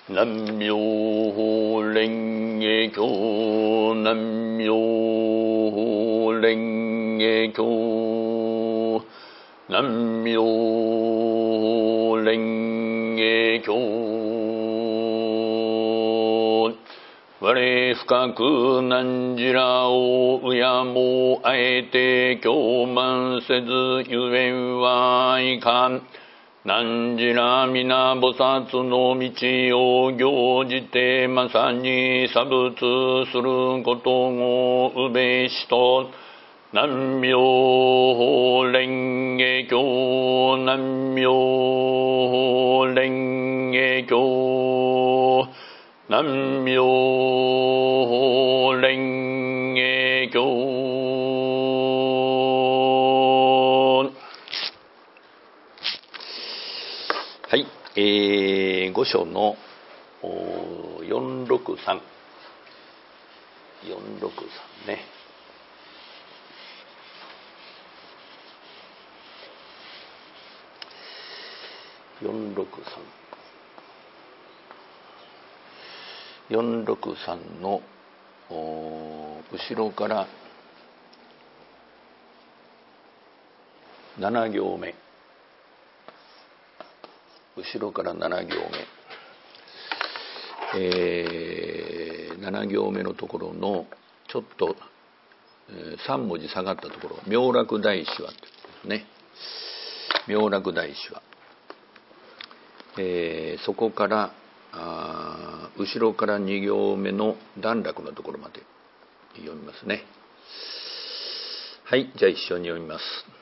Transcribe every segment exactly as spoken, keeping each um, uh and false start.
南無妙法蓮華経。南無妙法蓮華経。南無妙法蓮華経。我深く汝らを敬もうあえて供満せずゆえんはいかん。汝ら皆菩薩の道を行じてまさに作仏することをうべしと。南無妙法蓮華経。南無妙法蓮華経。南無妙法蓮華経。はい、えー、五章のよんろくさん、よんろくさんね。よんろくさん、よんろくさんの後ろからなな行目、後ろからなな行目、えー、なな行目のところのちょっと、えー、さん文字下がったところ、妙楽大師話ということですね。妙楽大師話、えー、そこからあ後ろからに行目の段落のところまで読みますね。はい、じゃあ一緒に読みます。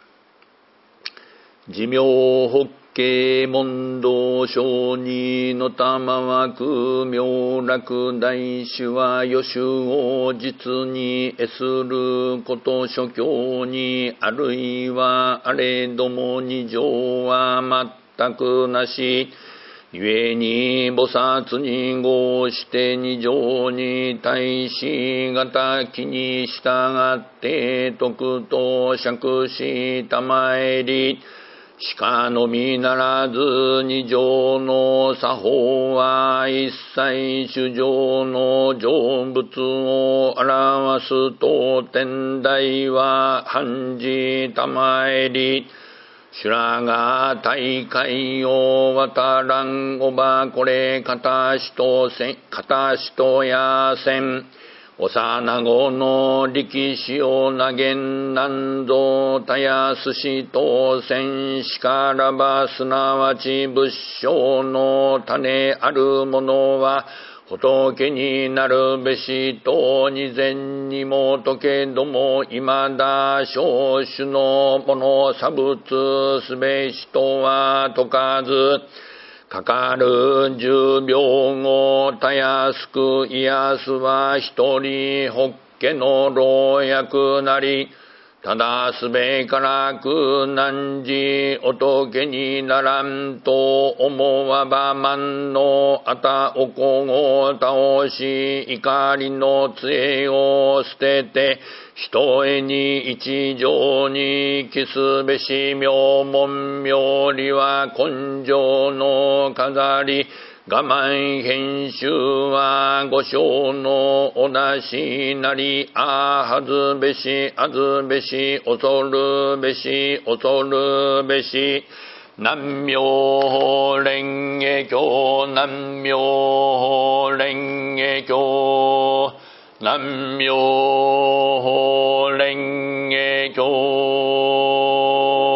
持明法華問答上二の玉枠妙楽大師は予習を実に得すること諸教にあるいはあれども二乗は全くなし。故に菩薩に号して二乗に対し型きに従って徳と釈したまえり。しかのみならず二乗の作法は一切主上の成仏を表すと天台は判じたまえり。修羅が大海を渡らんおばこれ片しとせん片しとやせん。幼子の力士を投げんなんぞたやすしとせんしからばすなわち仏性の種あるものは仏になるべしと二前にもとけども今だ小種のもの差仏すべしとは説かず。かかる十病をたやすく癒すは一人法華の老薬なり。ただすべからく汝仏にならんと思わば万のあたおこを倒し怒りの杖を捨ててひとえに一条に帰すべし。妙門妙理は根性の飾り。我慢編集は五章のおなしなり。あはずべしあずべし恐るべし恐るべし。南無妙法蓮華経。南無妙法蓮華経。南無妙法蓮華経。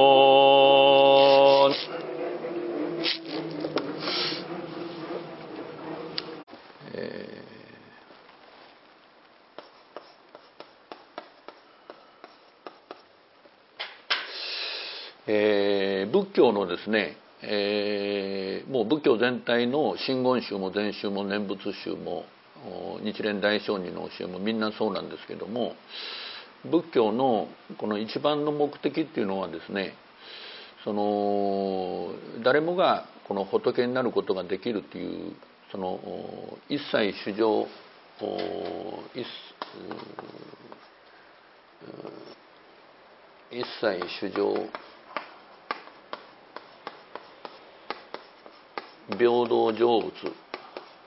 えー、仏教のですね、えー、もう仏教全体の真言宗も禅宗も念仏宗も日蓮大聖人の教えもみんなそうなんですけども、仏教のこの一番の目的っていうのはですね、その誰もがこの仏になることができるというその一切主情一一切主情平等成仏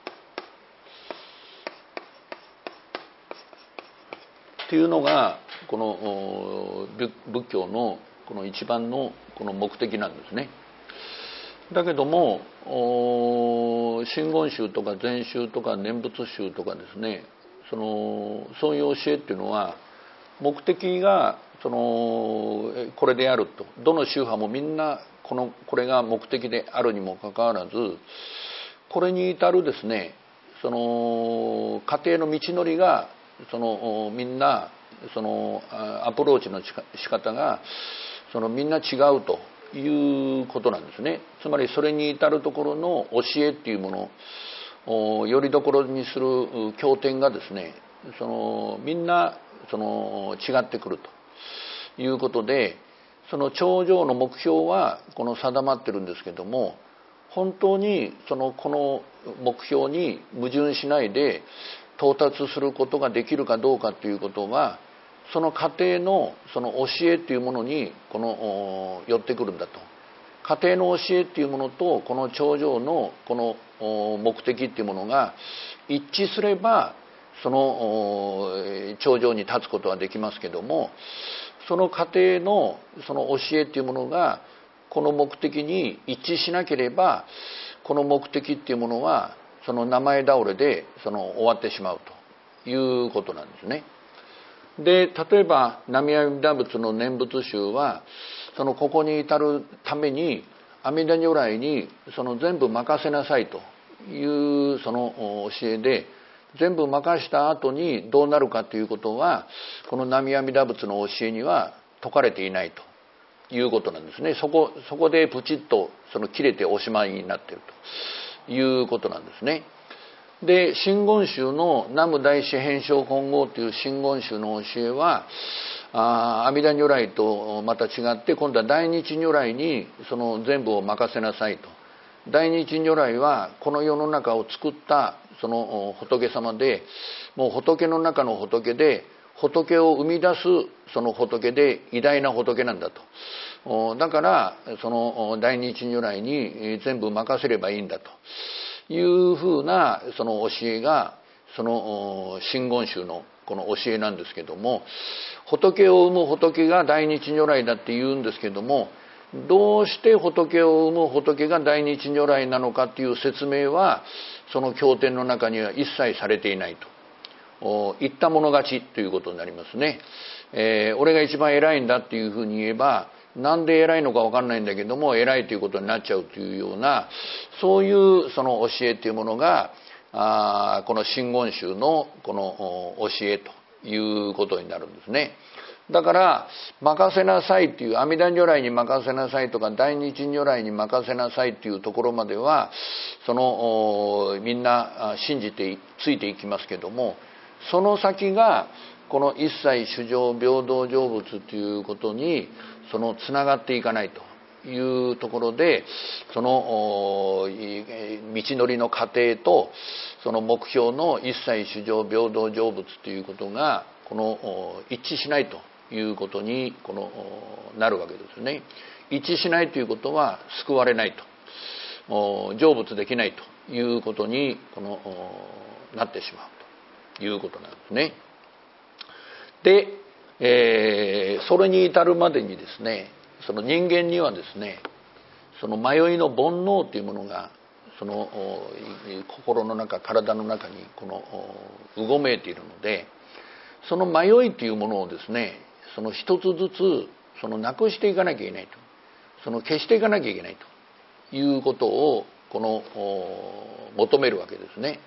っていうのがこの仏教のこの一番のこの目的なんですね。だけども真言宗とか禅宗とか念仏宗とかですね、そのそういう教えっていうのは目的がそのこれであると、どの宗派もみんなこのこれが目的であるにもかかわらず、これに至るですねその過程の道のりがそのみんなそのアプローチの仕方がそのみんな違うということなんですね。つまりそれに至るところの教えっていうものをよりどころにする経典がですね、そのみんなその違ってくるということで、その頂上の目標はこの定まってるんですけども、本当にそのこの目標に矛盾しないで到達することができるかどうかということは、その過程のその教えというものにこの寄ってくるんだと。過程の教えっていうものとこの頂上のこの目的っていうものが一致すれば、その頂上に立つことはできますけども、その過程のその教えっていうものがこの目的に一致しなければ、この目的っていうものはその名前倒れでその終わってしまうということなんですね。で、例えば南無阿弥陀仏の念仏集はそのここに至るために阿弥陀如来にその全部任せなさいというその教えで、全部任した後にどうなるかということはこの南無阿弥陀仏の教えには説かれていないということなんですね。そこそこでプチッとその切れておしまいになっているということなんですね。で、真言宗の南無大師変性金剛という真言宗の教えは、あ阿弥陀如来とまた違って、今度は大日如来にその全部を任せなさいと。大日如来はこの世の中を作ったその仏様で、もう仏の中の仏で、仏を生み出すその仏で偉大な仏なんだと。だからその大日如来に全部任せればいいんだというふうなその教えがその真言宗のこの教えなんですけども、仏を生む仏が大日如来だって言うんですけども、どうして仏を生む仏が大日如来なのかっていう説明はその経典の中には一切されていないと言ったもの勝ちということになりますね。えー、俺が一番偉いんだっていうふうに言えば、なんで偉いのか分かんないんだけども偉いということになっちゃうというような、そういうその教えというものがあこの真言宗のこの教えということになるんですね。だから任せなさいっていう、阿弥陀如来に任せなさいとか大日如来に任せなさいっていうところまではそのみんな信じてついていきますけども、その先がこの一切衆生平等成仏ということにそのつながっていかないというところで、その道のりの過程とその目標の一切衆生平等成仏ということがこの一致しないということにこのなるわけですね。一致しないということは救われないと、成仏できないということにこのなってしまうということなんですね。で、えー、それに至るまでにですね、その人間にはですね、その迷いの煩悩というものがその心の中、体の中にこのうごめいているので、その迷いというものをですね、その一つずつそのなくしていかなきゃいけないと、その消していかなきゃいけないということをこの求めるわけですね。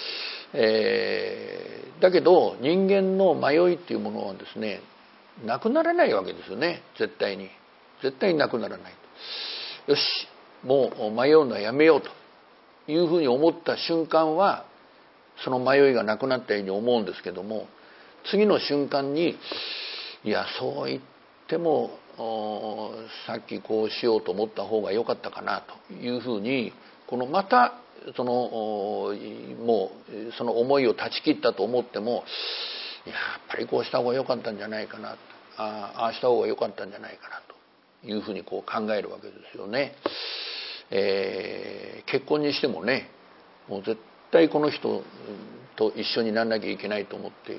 えー、だけど人間の迷いっていうものはですね、なくならないわけですよね。絶対に絶対になくならないと。よし、もう迷うのはやめようというふうに思った瞬間はその迷いがなくなったように思うんですけども、次の瞬間にいやそう言ってもさっきこうしようと思った方が良かったかなというふうに、このまたそのもうその思いを断ち切ったと思っても、いややっぱりこうした方が良かったんじゃないかな、ああした方が良かったんじゃないかなというふうにこう考えるわけですよね。えー、結婚にしてもね、もう絶対この人と一緒にならなきゃいけないと思って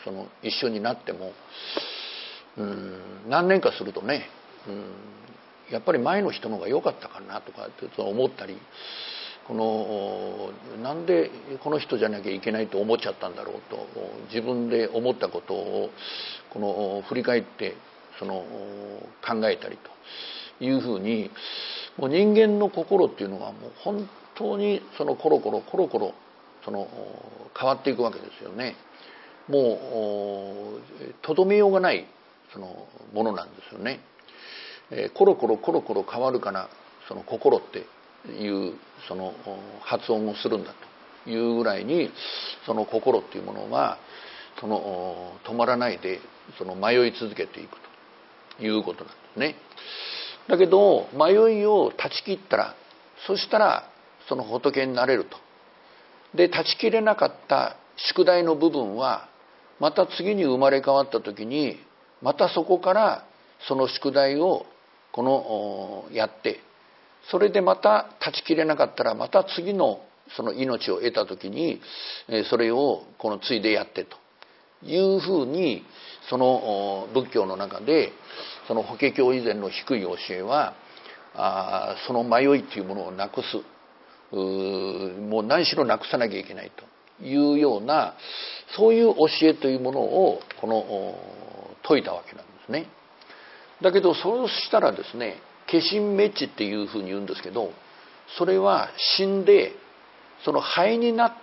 その一緒になっても、うん、何年かするとね、うん、やっぱり前の人の方が良かったかなとかって思ったり、このなんでこの人じゃなきゃいけないと思っちゃったんだろうと自分で思ったことをこの振り返ってその考えたりというふうに、もう人間の心っていうのはもう本当にそのコロコロコロコロその変わっていくわけですよね。もうとどめようがないそのものなんですよね。コロコロコロコロ変わるかなその心っていうその発音をするんだというぐらいに、その心っていうものはその止まらないでその迷い続けていくということなんですね。だけど迷いを断ち切ったら、そしたらその仏になれると。で断ち切れなかった宿題の部分はまた次に生まれ変わった時にまたそこからその宿題をこのやって、それでまた断ち切れなかったらまた次のその命を得た時にそれをこのついでやってというふうに、その仏教の中でその法華経以前の低い教えはあその迷いというものをなくす、もう何しろなくさなきゃいけないというような、そういう教えというものをこの説いたわけなんですね。だけどそうしたらですね、化身滅地っていうふうに言うんですけど、それは死んでその灰になって、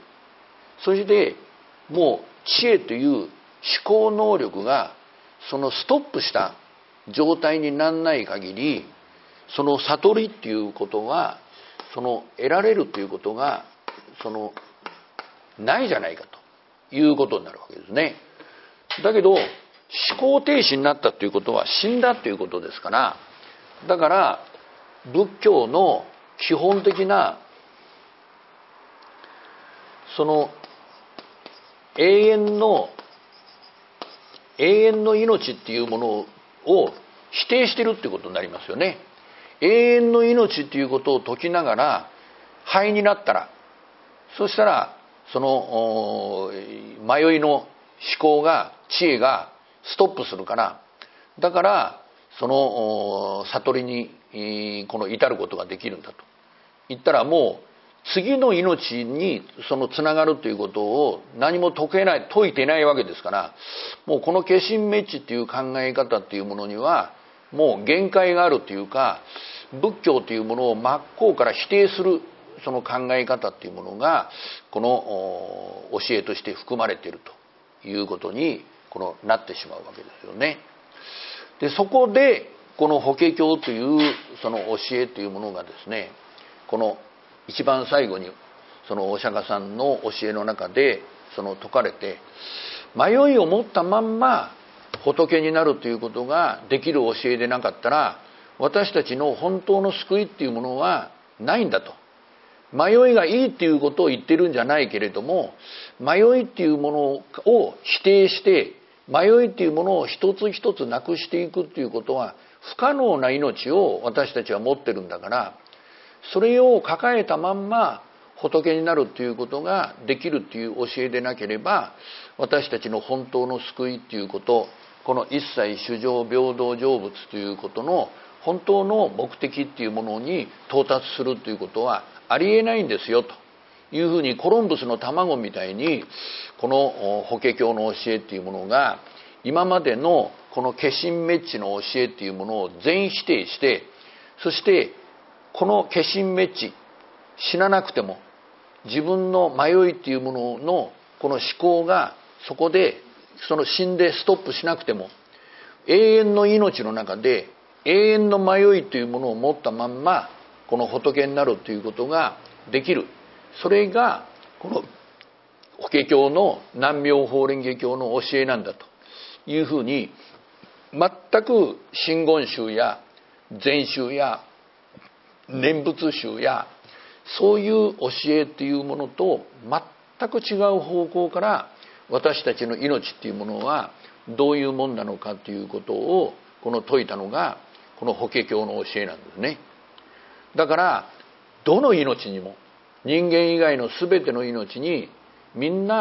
それでもう知恵という思考能力がそのストップした状態にならない限り、その悟りっていうことはその得られるということがそのないじゃないかということになるわけですね。だけど思考停止になったということは死んだということですから、だから仏教の基本的なその永遠の永遠の命っていうものを否定してるっていうことになりますよね。永遠の命っていうことを説きながら灰になったら、そしたらその迷いの思考が知恵がストップするから、だからその悟りにこの至ることができるんだと言ったら、もう次の命にそのつながるということを何も説けない、説いてないわけですから、もうこの化身滅地っていう考え方っていうものにはもう限界があるというか、仏教というものを真っ向から否定するその考え方っていうものがこの教えとして含まれているということにこのなってしまうわけですよね。でそこでこの法華経というその教えというものがですね、この一番最後にそのお釈迦さんの教えの中でその説かれて、迷いを持ったまんま仏になるということができる教えでなかったら、私たちの本当の救いっていうものはないんだと。迷いがいいっていうことを言ってるんじゃないけれども、迷いっていうものを否定して迷いっていうものを一つ一つなくしていくっていうことは不可能な命を私たちは持ってるんだから、それを抱えたまんま仏になるということができるという教えでなければ、私たちの本当の救いっていうこと、この一切衆生平等成仏ということの本当の目的っていうものに到達するということはありえないんですよというふうに、コロンブスの卵みたいにこの法華経の教えっていうものが今までのこの化身滅地の教えっていうものを全否定して、そしてこの化身滅地、死ななくても自分の迷いっていうもののこの思考がそこでその死んでストップしなくても、永遠の命の中で永遠の迷いというものを持ったまんまこの仏になるということができる。それがこの法華経の南妙法蓮華経の教えなんだというふうに、全く真言宗や禅宗や念仏宗やそういう教えっていうものと全く違う方向から私たちの命っていうものはどういうもんなのかということをこの説いたのがこの法華経の教えなんですね。だからどの命にも、人間以外の全ての命にみんな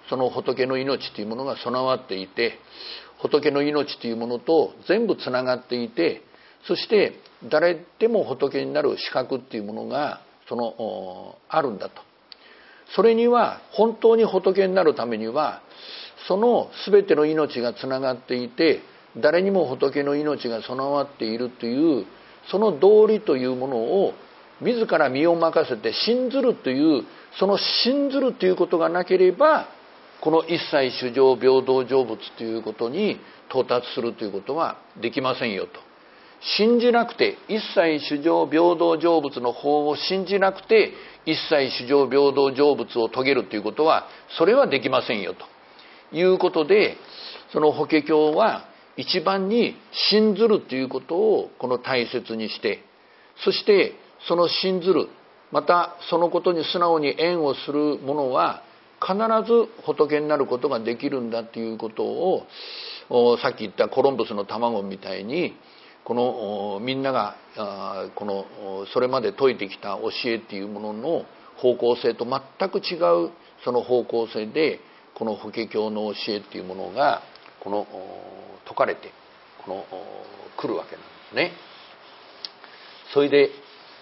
その仏の命というものが備わっていて、仏の命というものと全部つながっていて、そして誰でも仏になる資格っていうものがそのあるんだと。それには本当に仏になるためにはその全ての命がつながっていて、誰にも仏の命が備わっているというその道理というものを自ら身を任せて信ずるという、その信ずるということがなければこの一切衆生平等成仏ということに到達するということはできませんよと。信じなくて、一切衆生平等成仏の法を信じなくて一切衆生平等成仏を遂げるということは、それはできませんよということで、その法華経は一番に信ずるということをこの大切にして、そしてその信ずる、またそのことに素直に縁をする者は必ず仏になることができるんだということを、さっき言ったコロンブスの卵みたいに、このみんながこのそれまで説いてきた教えっていうものの方向性と全く違うその方向性で、この法華経の教えっていうものがこの説かれてこの来るわけなんですね。それで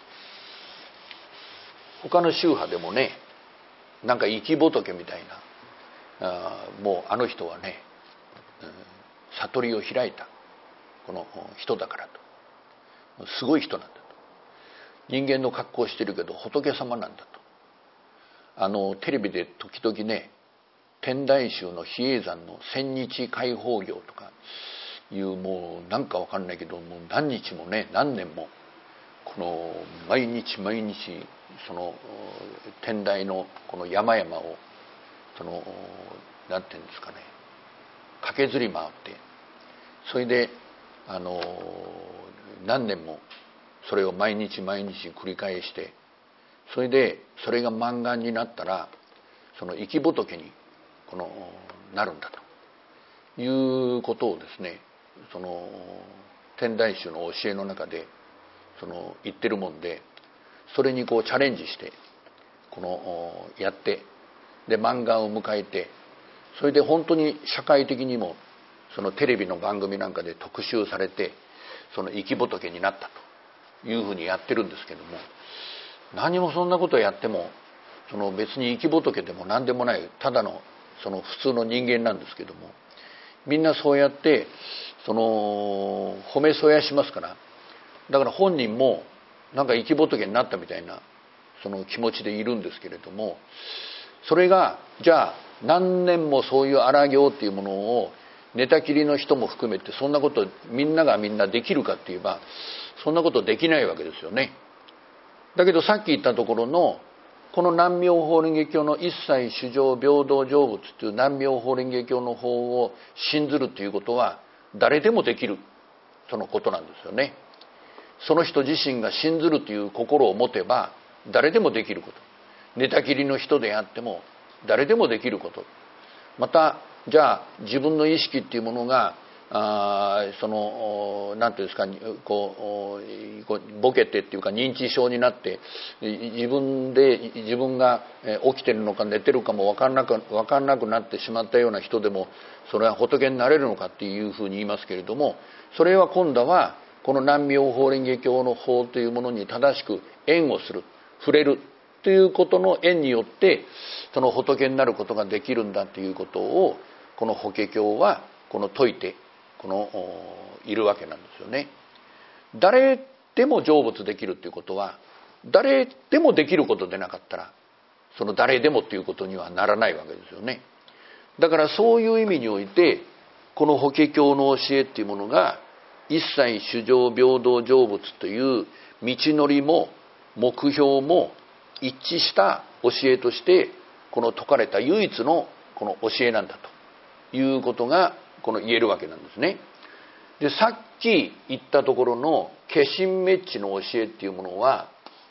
他の宗派でもね、なんか生き仏みたいな、あもうあの人はね、うん、悟りを開いたこの人だからと、すごい人なんだと、人間の格好をしてるけど仏様なんだと。あのテレビで時々ね、天台宗の比叡山の千日開放行とかいう、もうなんかわかんないけど、もう何日もね何年もこの毎日毎日その天台のこの山々をそのなんていうんですかね、駆けずり回って、それであの何年もそれを毎日毎日繰り返して、それでそれが満願になったらその生き仏にこのなるんだということをですね、その天台宗の教えの中でその言ってるもんで、それにこうチャレンジしてこのやって、で満願を迎えて、それで本当に社会的にもそのテレビの番組なんかで特集されて、その生き仏になったというふうにやってるんですけども、何もそんなことをやってもその別に生き仏でも何でもない、ただのその普通の人間なんですけども、みんなそうやってその褒めそやしますから、だから本人もなんか生き仏になったみたいなその気持ちでいるんですけれども、それがじゃあ何年もそういう荒行っていうものを寝たきりの人も含めてそんなことみんながみんなできるかって言えば、そんなことできないわけですよね。だけどさっき言ったところのこの南妙法輪華経の一切衆生平等成仏という南妙法輪華経の法を信ずるということは誰でもできるとのことなんですよね。その人自身が信ずるという心を持てば誰でもできること、寝たきりの人であっても誰でもできること、またじゃあ自分の意識っていうものがあその何ていうんですか、こうボケてっていうか認知症になって自分で自分が起きてるのか寝てるかも分かんなく分かんなくなってしまったような人でも、それは仏になれるのかっていうふうに言いますけれども、それは今度はこの南妙法輪華経の法というものに正しく縁をする、触れるということの縁によってその仏になることができるんだということをこの法華経はこの説いてこのいるわけなんですよね。誰でも成仏できるということは誰でもできることでなかったらその誰でもということにはならないわけですよね。だからそういう意味においてこの法華経の教えっていうものが一切衆生平等成仏という道のりも目標も一致した教えとしてこの説かれた唯一のこの教えなんだということがこの言えるわけなんですね。でさっき言ったところの化身滅知の教えっていうものは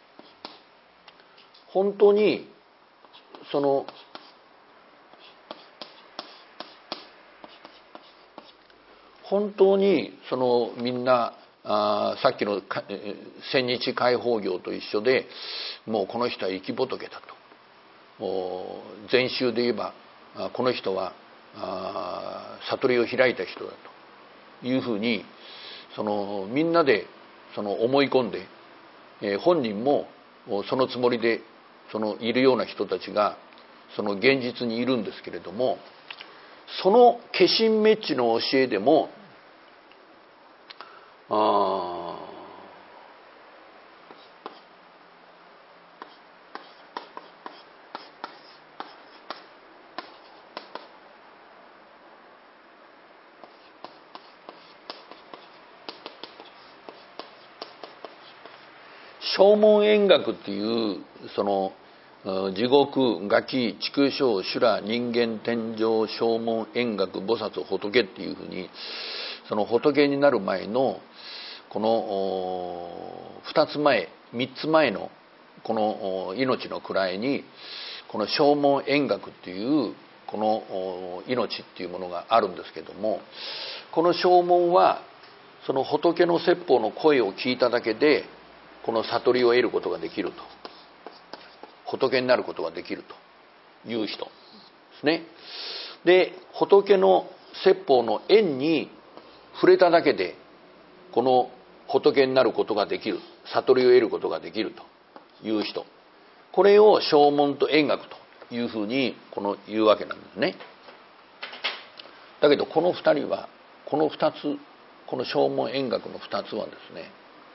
本当にその本当にそのみんなあさっきの千日開放行と一緒で、もうこの人は生き仏だと、もう禅宗で言えばこの人は悟りを開いた人だというふうにそのみんなでその思い込んで、えー、本人もそのつもりでそのいるような人たちがその現実にいるんですけれども、その化身滅知の教えでもあ正門円覚っていうその地獄、餓鬼、畜生、修羅、人間、天上、正門、円覚、菩薩、仏っていうふうにその仏になる前のこの二つ前、三つ前のこの命の位にこの正門円覚っていうこの命っていうものがあるんですけども、この正門はその仏の説法の声を聞いただけでこの悟りを得ることができると、仏になることができるという人ですね。で、仏の説法の縁に触れただけでこの仏になることができる、悟りを得ることができるという人、これを正門と円覚というふうにこの言うわけなんですね。だけどこの二人はこの二つ、この正門円覚の二つはですね、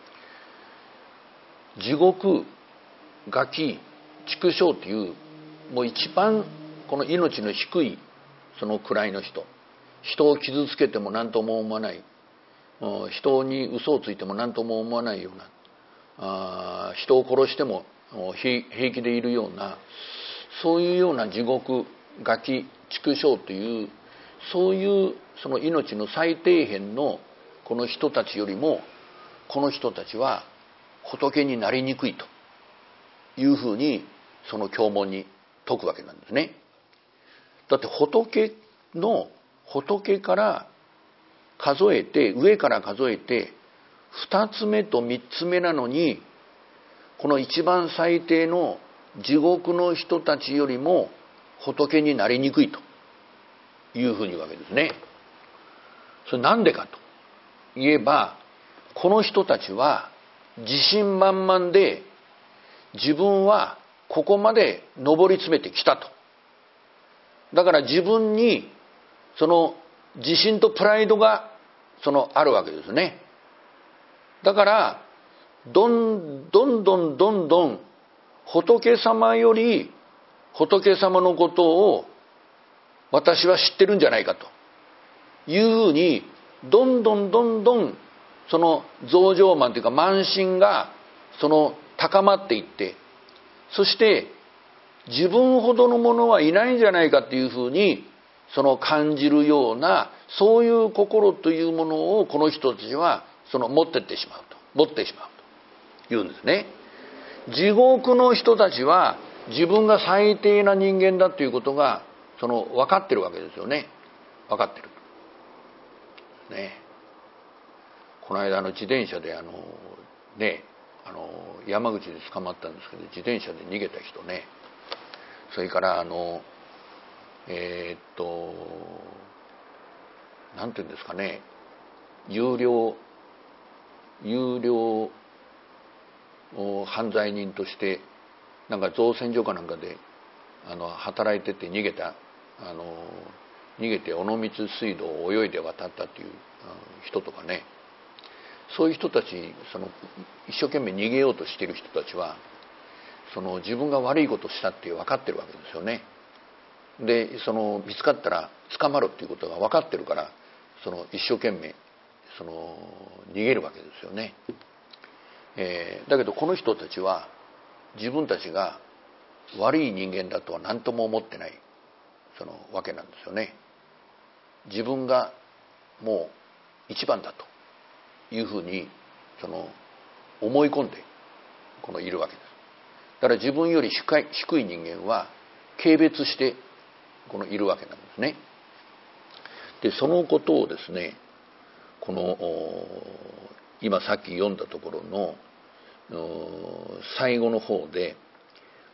地獄、餓鬼、畜生というもう一番この命の低いその位の人、人を傷つけても何とも思わない、人に嘘をついても何とも思わないような、あ人を殺しても平気でいるような、そういうような地獄、餓鬼、畜生というそういうその命の最底辺のこの人たちよりも、この人たちは仏になりにくいというふうにその経文に説くわけなんですね。だって仏の仏から数えて、上から数えて二つ目と三つ目なのに、この一番最低の地獄の人たちよりも仏になりにくいというふうに言うわけですね。それなんでかと言えば、この人たちは自信満々で自分はここまで上り詰めてきたと。だから自分にその自信とプライドがそのあるわけですね。だからどんどんどんどんどん仏様より仏様のことを私は知ってるんじゃないかというふうに、どんどんどんどんその増上慢というか慢心がその高まっていって、そして自分ほどのものはいないんじゃないかっていうふうにその感じるような、そういう心というものをこの人たちはその持ってってしまうと持ってしまうというんですね。地獄の人たちは自分が最低な人間だということがその分かってるわけですよね。分かってるね。この間の自転車であのねあの山口で捕まったんですけど、自転車で逃げた人ね、それからあのえー、っとなんていうんですかね、有料有料犯罪人としてなんか造船所かなんかであの働いてて逃げたあの逃げて尾道水道を泳いで渡ったという人とかね、そういう人たち、その一生懸命逃げようとしている人たちはその自分が悪いことをしたって分かってるわけですよね。でその見つかったら捕まるっていうことが分かってるから、その一生懸命その逃げるわけですよね。えー、だけどこの人たちは自分たちが悪い人間だとは何とも思ってないそのわけなんですよね。自分がもう一番だというふうにその思い込んでこのいるわけです。だから自分より低い、低い人間は軽蔑してこのいるわけなんですね。でそのことをですね、この今さっき読んだところの最後の方で、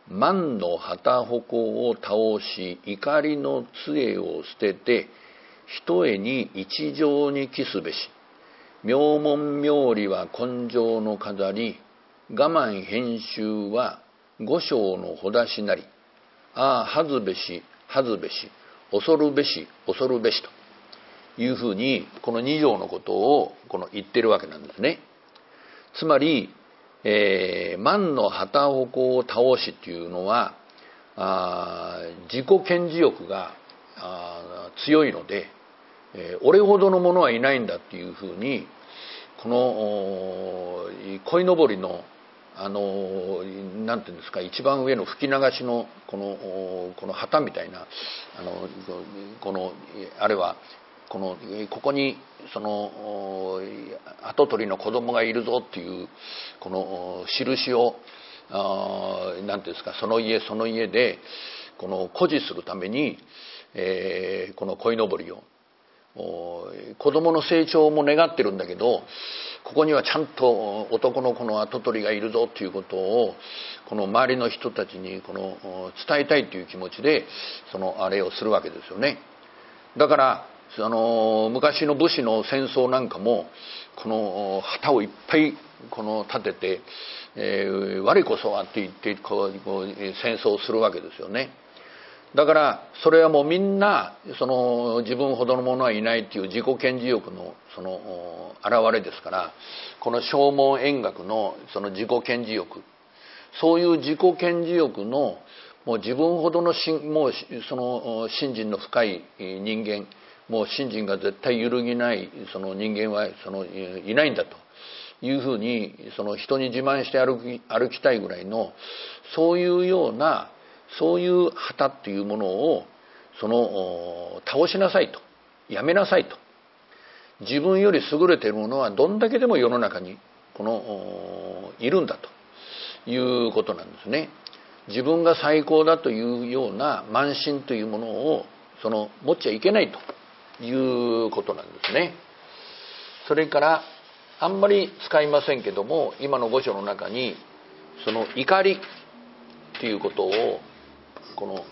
万の旗鉾を倒し怒りの杖を捨てて一重に一条に帰すべし。名門名利は根性の飾り、我慢編集は五章のほだしなり。ああ恥ずべし恥ずべし恐るべし恐るべしというふうにこの二条のことをこの言ってるわけなんですね。つまり、えー、万の旗鉾を倒しっていうのはあ自己顕示欲があ強いので、えー、俺ほどの者はいないんだっていうふうにこの鯉のぼりのあのなんていうんですか、一番上の吹き流しのこのこの旗みたいなあのこのあれはこのここにその跡取りの子供がいるぞっていうこの印をあなんていうんですか、その家その家でこの誇示するために、えー、この鯉のぼりを子供の成長も願ってるんだけど、ここにはちゃんと男の子の跡取りがいるぞということをこの周りの人たちにこの伝えたいという気持ちでそのあれをするわけですよね。だからあの昔の武士の戦争なんかもこの旗をいっぱいこの立てて、えー、我こそはって言ってこうこう戦争をするわけですよね。だからそれはもうみんなその自分ほどの者はいないっていう自己顕示欲のその現れですから、この正門円覚のその自己顕示欲、そういう自己顕示欲のもう自分ほどのしもうその信心の深い人間、もう信心が絶対揺るぎないその人間はそのいないんだというふうにその人に自慢して歩き、歩きたいぐらいのそういうようなそういう旗っていうものをその倒しなさいと、やめなさいと。自分より優れているものはどんだけでも世の中にこのいるんだということなんですね。自分が最高だというような慢心というものをその持っちゃいけないということなんですね。それからあんまり使いませんけども、今の五章の中にその怒りということをこの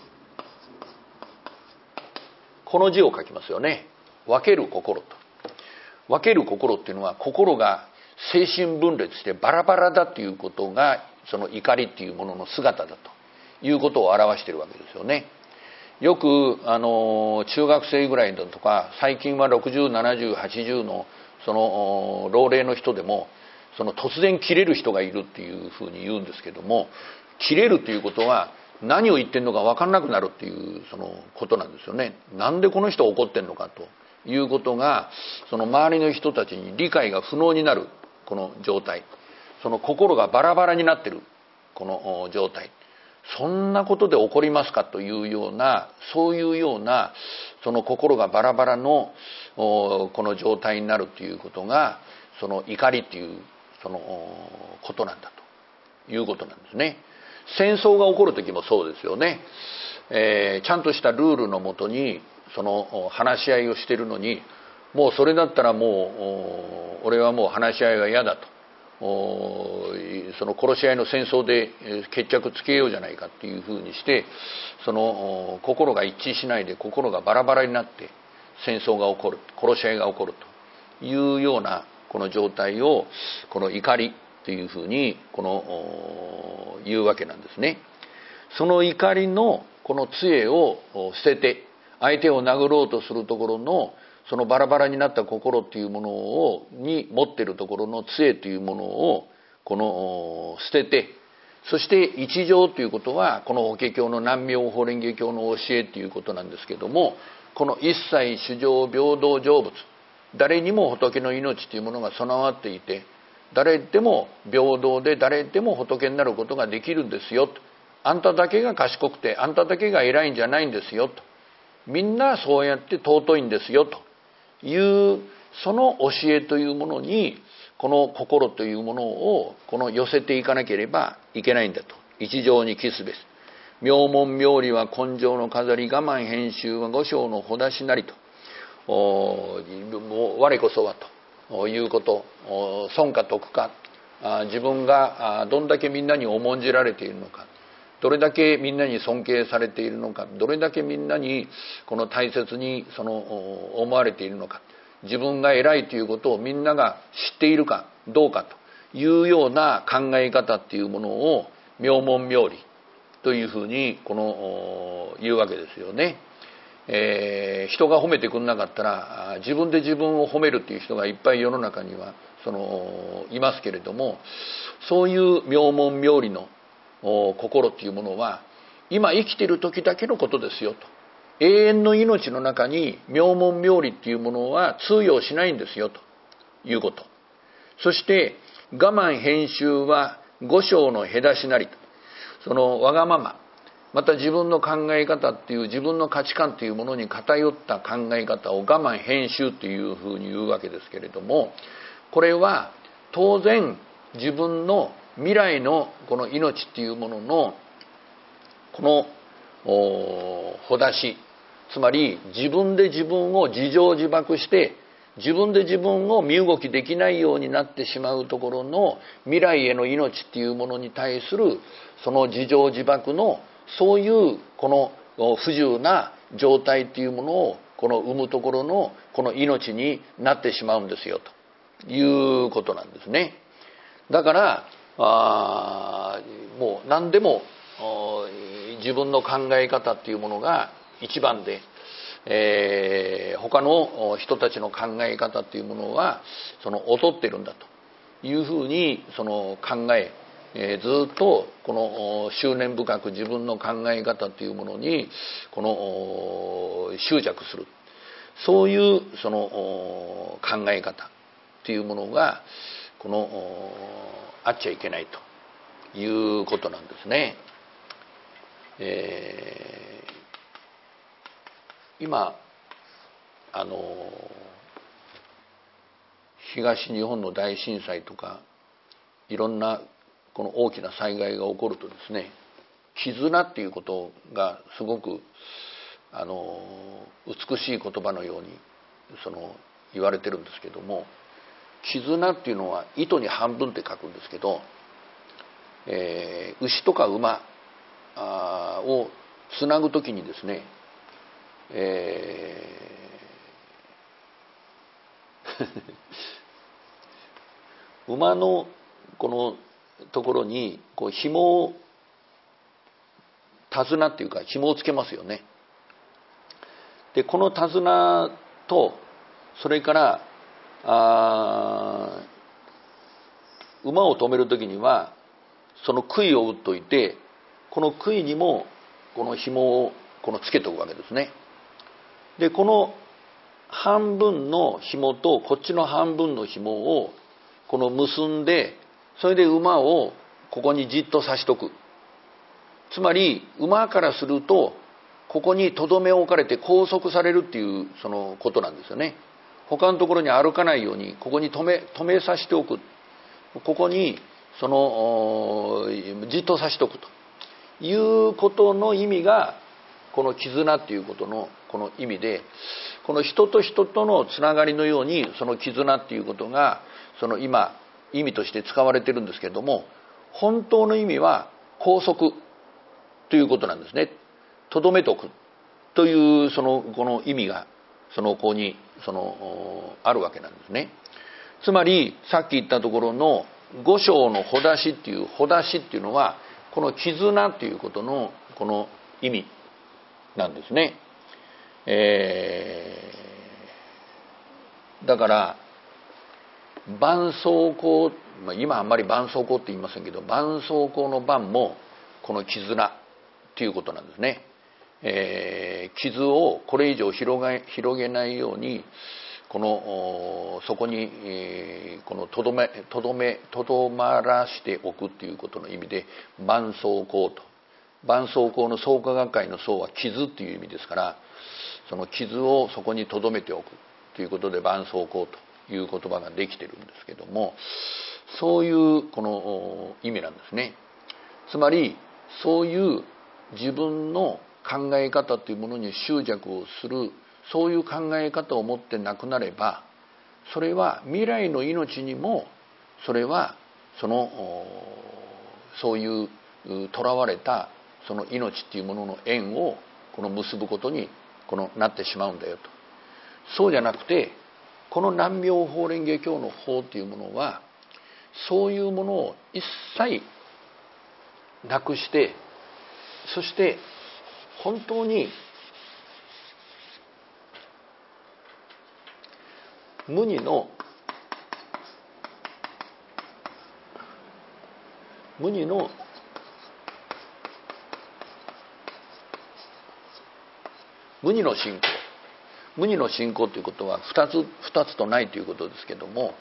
この字を書きますよね。分ける心と。分ける心っていうのは心が精神分裂してバラバラだということがその怒りっていうものの姿だということを表しているわけですよね。よくあの中学生ぐらいだとか、最近はろくじゅう、ななじゅう、はちじゅうのその老齢の人でもその突然切れる人がいるっていうふうに言うんですけども、切れるということは何を言ってんのか分かんなくなるっていうそのことなんですよね。なんでこの人怒ってんのかということがその周りの人たちに理解が不能になるこの状態、その心がバラバラになってるこの状態、そんなことで起こりますかというような、そういうようなその心がバラバラのこの状態になるということがその怒りというそのことなんだということなんですね。戦争が起こる時もそうですよね。えー、ちゃんとしたルールのもとにその話し合いをしているのに、もうそれだったらもう俺はもう話し合いが嫌だと、その殺し合いの戦争で決着つけようじゃないかっていうふうにして、その心が一致しないで心がバラバラになって戦争が起こる、殺し合いが起こるというようなこの状態をこの怒りというふうにこの言うわけなんですね。その怒りのこの杖を捨てて相手を殴ろうとするところのそのバラバラになった心っていうものをに持っているところの杖というものをこの捨てて、そして一条ということはこの法華経の南妙法蓮華経の教えということなんですけども、この一切衆生平等成仏、誰にも仏の命というものが備わっていて、誰でも平等で誰でも仏になることができるんですよと。あんただけが賢くてあんただけが偉いんじゃないんですよと。みんなそうやって尊いんですよというその教えというものにこの心というものをこの寄せていかなければいけないんだと。一条に帰すべし。名門名利は根性の飾り、我慢編集は五章のほだしなりと。我こそはということ、損か得か、自分がどんだけみんなに重んじられているのか、 どれだけみんなに尊敬されているのか、どれだけみんなにこの大切にその思われているのか、自分が偉いということをみんなが知っているかどうかというような考え方っていうものを名門名利というふうにこの言うわけですよね。えー、人が褒めてくれなかったら自分で自分を褒めるっていう人がいっぱい世の中にはそのいますけれども、そういう名門名利の心っていうものは今生きている時だけのことですよと。永遠の命の中に名門名利っていうものは通用しないんですよということ。そして我慢編集は五章のへだしなりと。そのわがまま、また自分の考え方っていう自分の価値観っていうものに偏った考え方を我慢編集っていうふうに言うわけですけれども、これは当然自分の未来のこの命っていうもののこのほだし、つまり自分で自分を自縄自縛して自分で自分を身動きできないようになってしまうところの未来への命っていうものに対するその自縄自縛のそういうこの不自由な状態っていうものをこの生むところのこの命になってしまうんですよということなんですね。だからあもう何でも自分の考え方っていうものが一番で、えー、他の人たちの考え方っていうものはその劣ってるんだというふうにその考え、えー、ずっとこの執念深く自分の考え方っていうものにこの執着する、そういうその考え方っていうものがこのあっちゃいけないということなんですね。えー、今あの東日本の大震災とかいろんなこの大きな災害が起こるとですね、絆っていうことがすごくあの美しい言葉のようにその言われてるんですけども、絆っていうのは糸に半分って書くんですけど、えー、牛とか馬をつなぐときにですね、えー、馬のこのところにこう紐を手綱っていうか紐をつけますよね。でこの手綱とそれからあ馬を止めるときにはその杭を打っといて、この杭にもこの紐をこのつけておくわけですね。でこの半分の紐とこっちの半分の紐をこの結んで、それで馬をここにじっと差しとく。つまり馬からするとここにとどめを置かれて拘束されるっていうそのことなんですよね。他のところに歩かないようにここに止め止めさせておく。ここにそのじっとさせておくということの意味がこの絆っていうことのこの意味で、この人と人とのつながりのようにその絆っていうことがその今意味として使われてるんですけれども、本当の意味は拘束ということなんですね。とどめとくというそのこの意味がそのここにそのあるわけなんですね。つまりさっき言ったところの五章のほだしっていうほだしっていうのはこの絆っていうことのこの意味なんですね。えー、だから絆創膏、まあ、今あんまり絆創膏って言いませんけど、絆創膏の絆もこの絆っていうことなんですね。えー、傷をこれ以上広げ、広げないようにこのそこに、えー、このとどめとどめとどまらしておくっていうことの意味で絆創膏と、絆創膏の創価学会の創は傷っていう意味ですから、その傷をそこにとどめておくということで絆創膏という言葉ができてるんですけども、そういうこの意味なんですね。つまりそういう自分の考え方というものに執着をする、そういう考え方を持ってなくなれば、それは未来の命にもそれはそのそういうとらわれたその命っていうものの縁をこの結ぶことにこのなってしまうんだよと。そうじゃなくて、この南妙法蓮華経の法というものはそういうものを一切なくして、そして本当に無二の無二の無二の信仰、無二の信仰ということは二つ二つとないということですけども、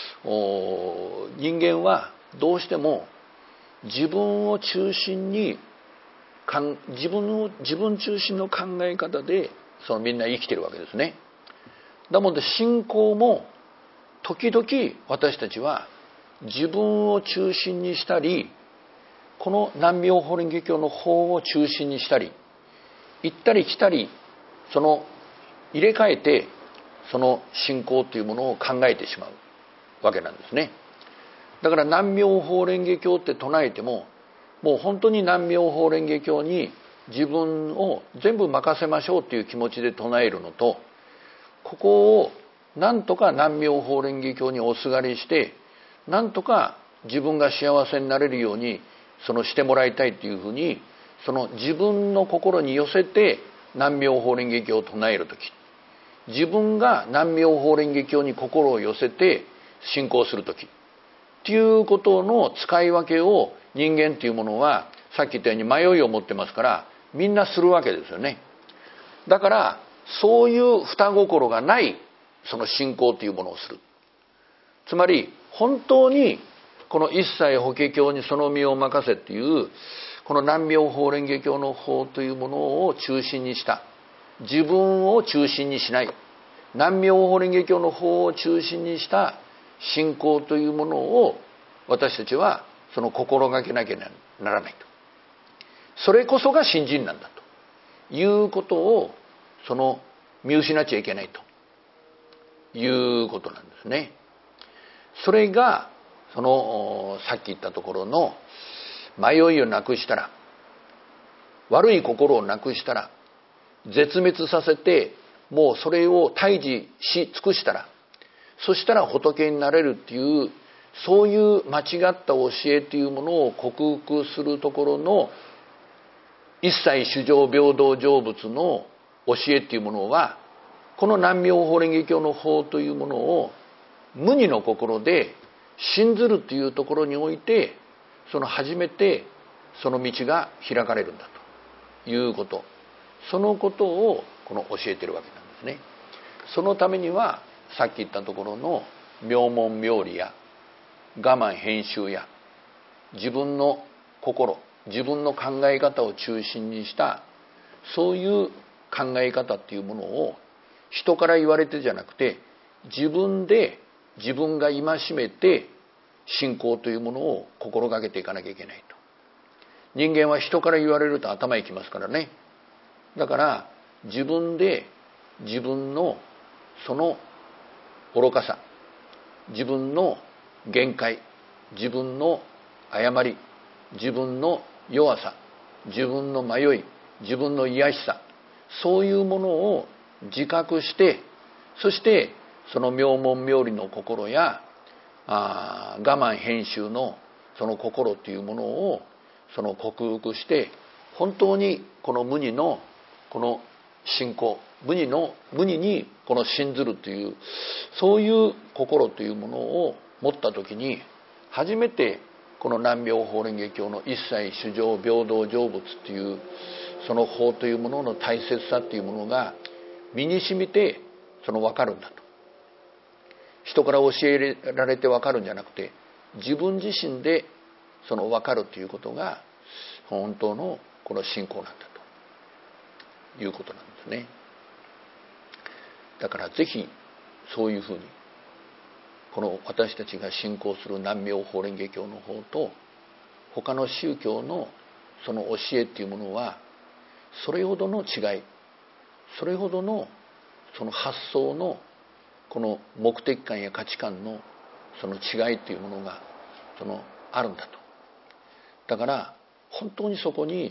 人間はどうしても自分を中心に自分を自分中心の考え方でそのみんな生きてるわけですね。なので信仰も時々私たちは自分を中心にしたり、この南妙法蓮華経の法を中心にしたり、行ったり来たり、その入れ替えてその信仰というものを考えてしまうわけなんですね。だから南妙法蓮華経って唱えても、もう本当に南妙法蓮華経に自分を全部任せましょうという気持ちで唱えるのと、ここをなんとか南妙法蓮華経におすがりして、なんとか自分が幸せになれるようにそのしてもらいたいというふうに、その自分の心に寄せて南妙法蓮華経を唱えるとき、自分が南妙法蓮華経に心を寄せて信仰するときっていうことの使い分けを人間というものはさっき言ったように迷いを持ってますから、みんなするわけですよね。だからそういう二心がないその信仰というものをする。つまり本当にこの一切法華経にその身を任せっていうこの南妙法蓮華経の法というものを中心にした、自分を中心にしない南妙法蓮華経の法を中心にした信仰というものを私たちはその心がけなきゃならないと。それこそが信心なんだということをその見失っちゃいけないということなんですね。それがそのさっき言ったところの迷いをなくしたら、悪い心をなくしたら、絶滅させてもうそれを退治し尽くしたら、そしたら仏になれるっていう、そういう間違った教えというものを克服するところの一切衆生平等成仏の教えっていうものは、この南妙法蓮華経の法というものを無二の心で信ずるというところにおいて、その初めてその道が開かれるんだということ、そのことをこの教えているわけなんですね。そのためにはさっき言ったところの妙門妙理や我慢編集や自分の心、自分の考え方を中心にしたそういう考え方っていうものを人から言われてじゃなくて、自分で自分が戒めて信仰というものを心がけていかなきゃいけないと。人間は人から言われると頭いきますからね。だから自分で自分のその愚かさ、自分の限界、自分の誤り、自分の弱さ、自分の迷い、自分の卑しさ、そういうものを自覚して、そしてその妙門妙理の心やあ我慢編集のその心というものをその克服して、本当にこの無二のこの信仰、無二の無二にこの信ずるという、そういう心というものを持った時に、初めてこの南妙法蓮華経の一切衆生平等成仏というその法というものの大切さというものが身に染みてその分かるんだと。人から教えられて分かるんじゃなくて、自分自身でその分かるということが本当のこの信仰なんだということなんですね。だからぜひそういうふうにこの私たちが信仰する南妙法蓮華経の方と他の宗教のその教えっていうものは、それほどの違い、それほどのその発想のこの目的感や価値観のその違いというものがそのあるんだと。だから本当にそこに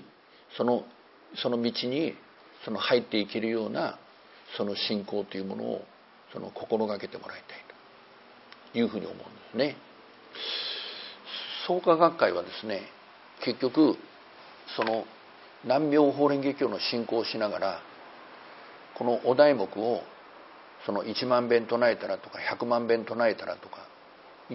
そのその道にその入っていけるようなその信仰というものをその心がけてもらいたいというふうに思うんですね。創価学会はですね、結局その南妙法蓮華経の信仰をしながら、このお題目をそのいちまんべん唱えたらとかひゃくまんべん唱えたらとかいう、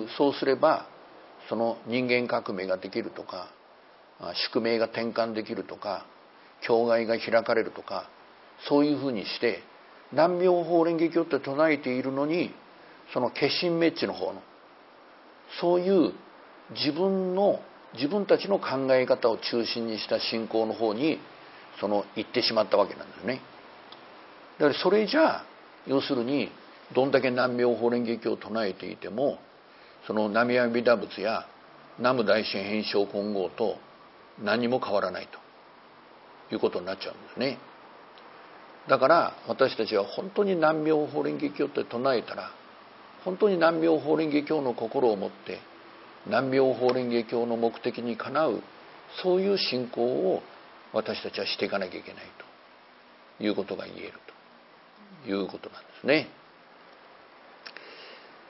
そうすればその人間革命ができるとか、宿命が転換できるとか、境外が開かれるとか、そういうふうにして南妙法蓮華経って唱えているのに、その化身滅地の方のそういう自分の自分たちの考え方を中心にした信仰の方にその行ってしまったわけなんですね。だからそれじゃあ要するにどんだけ南妙法蓮華経を唱えていても、その南無阿弥陀仏や南無大師返照金剛と何も変わらないということになっちゃうんですね。だから私たちは本当に南妙法蓮華経って唱えたら、本当に南妙法蓮華経の心を持って南妙法蓮華経の目的にかなう、そういう信仰を私たちはしていかなきゃいけないということが言えるということなんですね。